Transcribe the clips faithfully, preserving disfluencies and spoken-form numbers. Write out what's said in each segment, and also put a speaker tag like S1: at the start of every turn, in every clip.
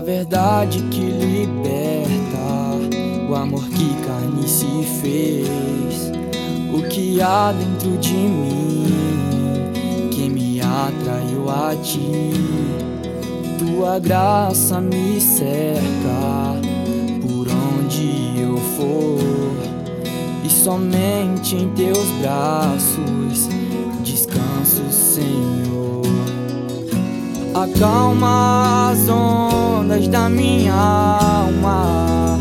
S1: verdade que liberta, o amor que carne se fez, o que há dentro de mim que me atraiu a ti. Tua graça me cerca por onde eu for, e somente em teus braços descanso, Senhor. Acalma as ondas da minha alma,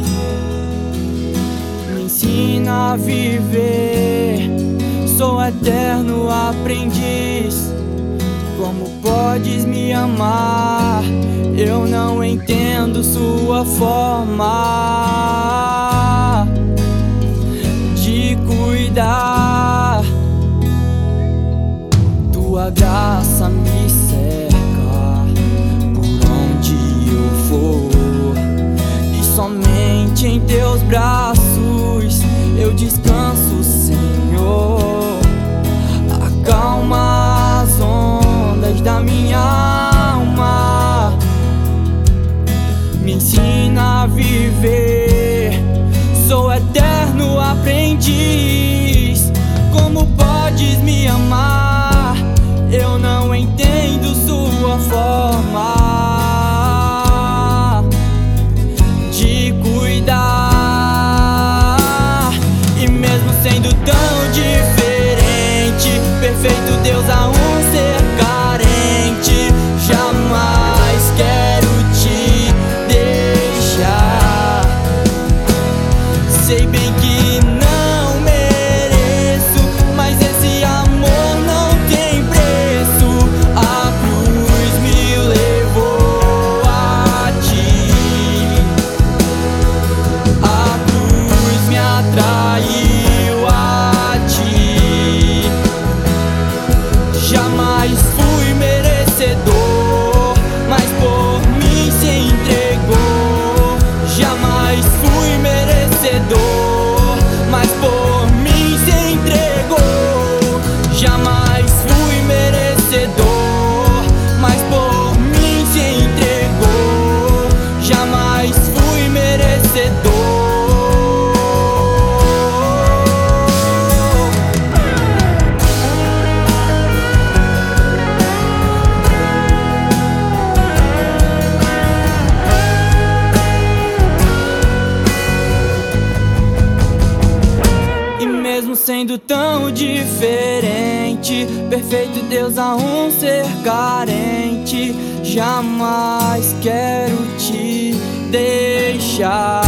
S1: me ensina a viver. Sou eterno aprendiz. Como podes me amar? Eu não entendo sua forma de cuidar. Tua graça me cerca por onde eu for, e somente em teus braços eu descanso, Senhor. Acalma as ondas da minha alma, me ensina a viver. Sou eterno aprendiz. Como podes me amar? Eu não entendo sua forma de cuidar. E mesmo sendo tão diferente, perfeito Deus, a um ser carente, jamais quero te deixar. Sei bem que não mereço, mas esse amor não tem preço. A cruz me levou a ti, a cruz me atraiu a ti. Jamais fui merecedor, mas por mim se entregou. Jamais fui merecedor, mas por mim se entregou. Jamais fui merecedor, mas por mim se entregou. Jamais fui merecedor. Mesmo sendo tão diferente, perfeito Deus, a um ser carente, jamais quero te deixar.